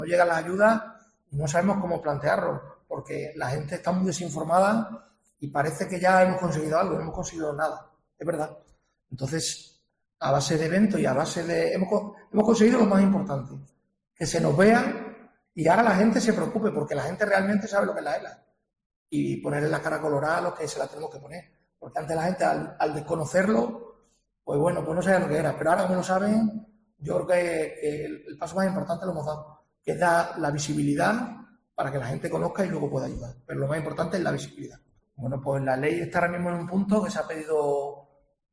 No llegan las ayudas y no sabemos cómo plantearlo, porque la gente está muy desinformada y parece que ya hemos conseguido algo, no hemos conseguido nada, es verdad. Entonces, a base de eventos y a base de... Hemos conseguido lo más importante, que se nos vea y ahora la gente se preocupe, porque la gente realmente sabe lo que es la ELA. Y ponerle la cara colorada a los que se la tenemos que poner. Porque antes la gente, al desconocerlo, pues bueno, pues no sabía lo que era. Pero ahora, como lo saben, yo creo que el paso más importante lo hemos dado, que es dar la visibilidad para que la gente conozca y luego pueda ayudar. Pero lo más importante es la visibilidad. Bueno, pues la ley está ahora mismo en un punto que se ha pedido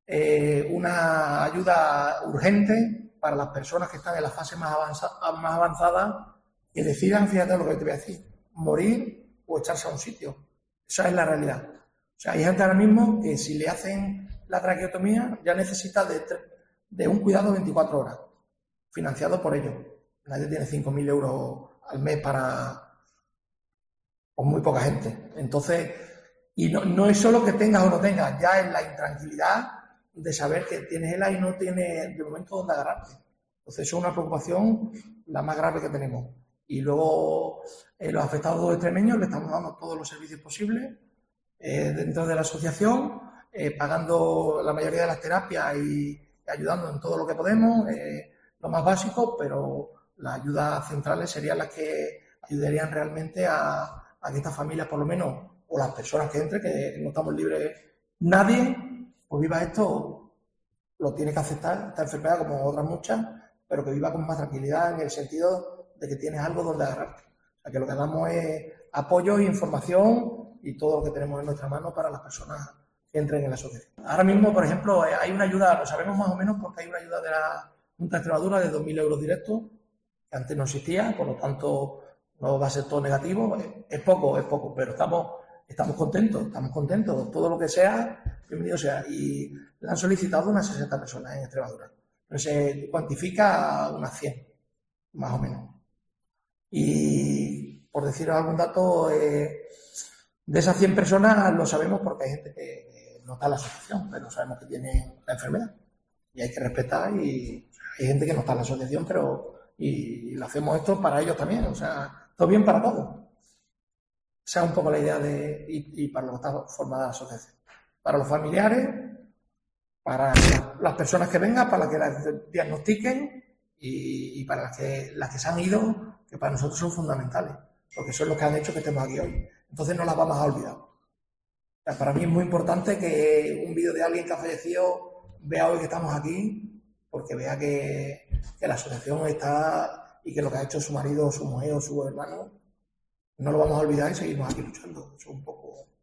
una ayuda urgente para las personas que están en la fase más avanzada que decidan, fíjate lo que te voy a decir, morir o echarse a un sitio. Esa es la realidad. O sea, hay gente ahora mismo que si le hacen la traqueotomía ya necesita de un cuidado 24 horas, financiado por ellos. Nadie tiene 5.000 euros al mes para... pues muy poca gente. Entonces, y no es solo que tengas o no tengas, ya es la intranquilidad de saber que tienes ELA y no tienes de momento dónde agarrarte. Entonces, eso es una preocupación la más grave que tenemos. Y luego, los afectados extremeños le estamos dando todos los servicios posibles dentro de la asociación, pagando la mayoría de las terapias y ayudando en todo lo que podemos, lo más básico, pero las ayudas centrales serían las que ayudarían realmente a que estas familias, por lo menos, o las personas que entren, que no estamos libres, nadie, pues viva esto, lo tiene que aceptar, esta enfermedad como otras muchas, pero que viva con más tranquilidad en el sentido de que tienes algo donde agarrarte. O sea, que lo que damos es apoyo e información y todo lo que tenemos en nuestra mano para las personas que entren en la asociación. Ahora mismo, por ejemplo, hay una ayuda, lo sabemos más o menos porque hay una ayuda de la Junta de Extremadura de 2.000 euros directos, que antes no existía, por lo tanto no va a ser todo negativo. Es poco, pero estamos contentos. Todo lo que sea, bienvenido sea. Y le han solicitado unas 60 personas en Extremadura. Pero se cuantifica a unas 100, más o menos. Y por deciros algún dato, de esas 100 personas lo sabemos porque hay gente que no está en la asociación, pero sabemos que tiene la enfermedad. Y hay que respetar, y hay gente que no está en la asociación, y lo hacemos esto para ellos también. O sea, todo bien para todos. Esa es un poco la idea y para lo que está formada la asociación. Para los familiares, para las personas que vengan, para las que las diagnostiquen y para las que se han ido, que para nosotros son fundamentales, porque son los que han hecho que estemos aquí hoy. Entonces no las vamos a olvidar. O sea, para mí es muy importante que un vídeo de alguien que ha fallecido vea hoy que estamos aquí, porque vea que la asociación está y que lo que ha hecho su marido, su mujer o su hermano, no lo vamos a olvidar y seguimos aquí luchando. Eso es un poco